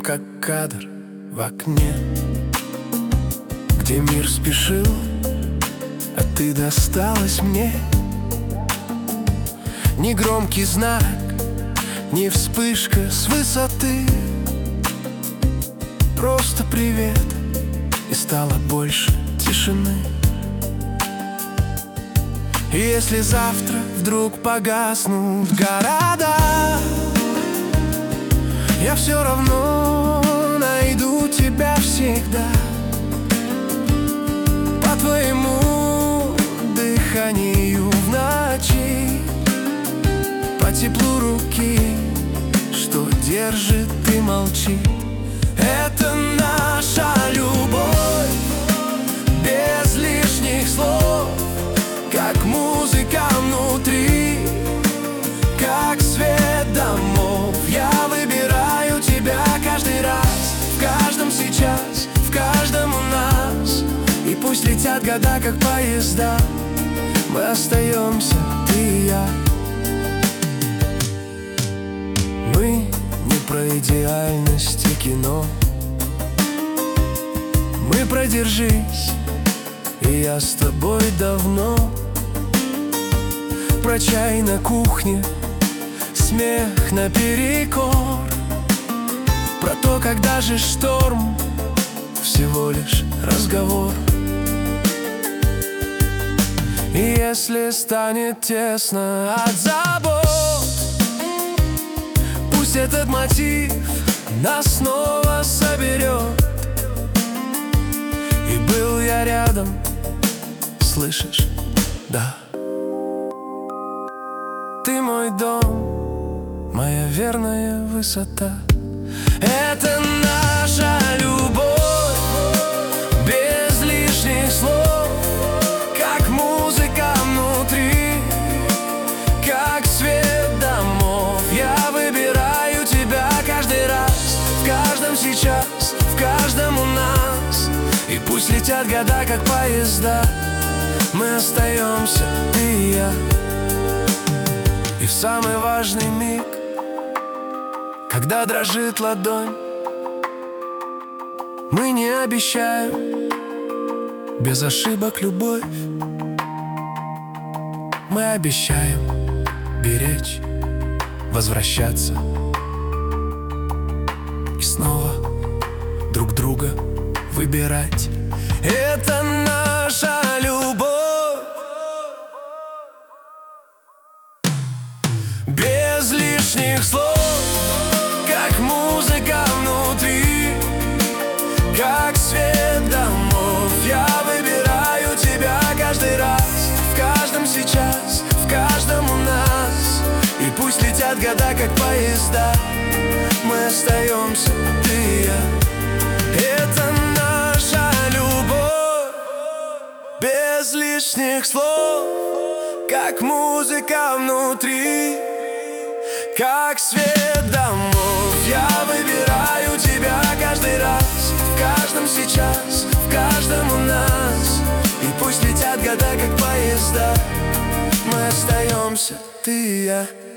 как кадр в окне, где мир спешил, а ты досталась мне. Ни громкий знак, ни вспышка с высоты, просто привет, и стало больше тишины. И если завтра вдруг погаснут города, я все равно найду тебя всегда. По твоему дыханию в ночи, по теплу руки, что держит и молчит. Это наша любовь, без лишних слов, как музыка внутри, как свет домов. Я выбираю тебя каждый раз, в каждом сейчас, в каждом у нас. И пусть летят года, как поезда, мы остаемся, ты и я. Мы не про идеальность и кино, мы про держись, и я с тобой давно. Про чай на кухне, смех наперекор, про то, как даже шторм всего лишь разговор. И если станет тесно от забот, пусть этот мотив нас снова соберет. И был я рядом, слышишь, да. Ты мой дом, моя верная высота. Это наша любовь, без лишних слов, как музыка внутри, как свет домов. Я выбираю тебя каждый раз, в каждом сейчас, в каждом у нас. И пусть летят года, как поезда, мы остаемся, ты и я. И в самый важный миг, когда дрожит ладонь, мы не обещаем без ошибок любовь. Мы обещаем беречь, возвращаться и снова друг друга выбирать. Это наша любовь, без лишних слов, как музыка внутри, как свет домов. Я выбираю тебя каждый раз, в каждом сейчас, в каждом у нас. И пусть летят года, как поезда, мы остаемся, ты и я. Это наша любовь, без лишних слов, как музыка внутри, как свет домов. Я выбираю тебя каждый раз, в каждом сейчас, в каждом у нас. И пусть летят года, как поезда, мы остаемся, ты и я.